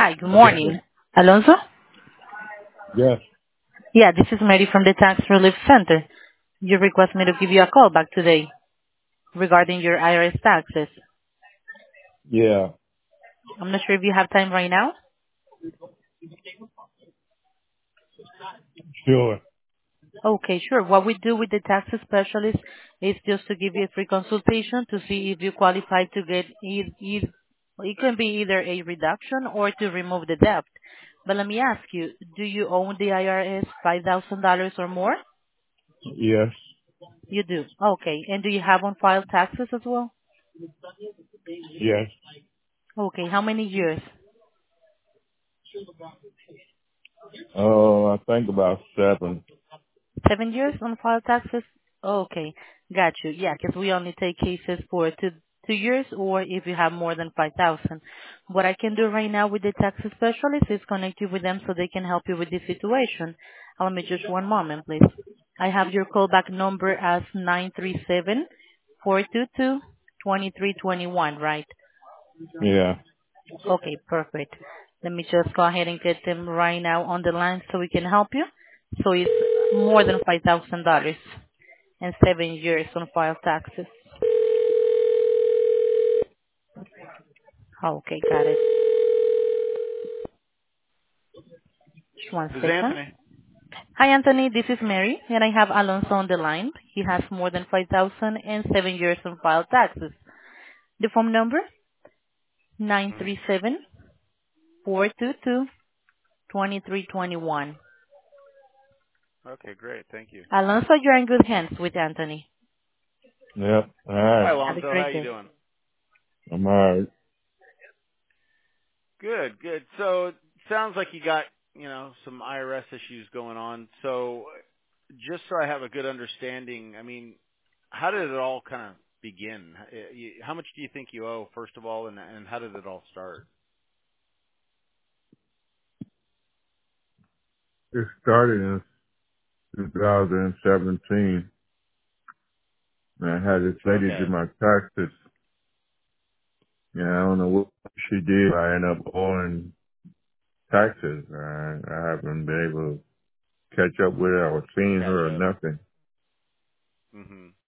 Hi, good morning. Alonso? Yes. Yeah, this is Mary from the Tax Relief Center. You request me to give you a call back today regarding your IRS taxes. Yeah. I'm not sure if you have time right now. Sure. Okay, sure. What we do with the tax specialist is just to give you a free consultation to see if you qualify to get it can be either a reduction or to remove the debt. But let me ask you, do you owe the IRS $5,000 or more? Yes. You do. Okay. And do you have on file taxes as well? Yes. Okay. How many years? Oh, I think about 7. 7 years on file taxes? Okay. Got you. Yeah, because we only take cases for 2 years or if you have more than 5,000. What I can do right now with the tax specialist is connect you with them so they can help you with this situation. Let me just one moment, please. I have your callback number as 937-422-2321, right? Yeah. Okay, perfect. Let me just go ahead and get them right now on the line so we can help you. So it's more than $5,000 and 7 years on file taxes. Okay, got it. Just one This is second. Anthony. Hi, Anthony. This is Mary, and I have Alonso on the line. He has more than 5,000 and 7 years on file taxes. The phone number, nine hmm three seven 422 2321. Okay, great. Thank you. Alonso, you're in good hands with Anthony. Yep. All Hi, right. Have a Alonso. How great you day. doing? I'm all right. Good, good. So it sounds like you got, some IRS issues going on. So just so I have a good understanding, I mean, how did it all kind of begin? How much do you think you owe, first of all, and how did it all start? It started in 2017. And I had this lady Okay. do my taxes. Yeah, I don't know what she did. I ended up owing taxes. I haven't been able to catch up with her or seen her or Gotcha. nothing. hmm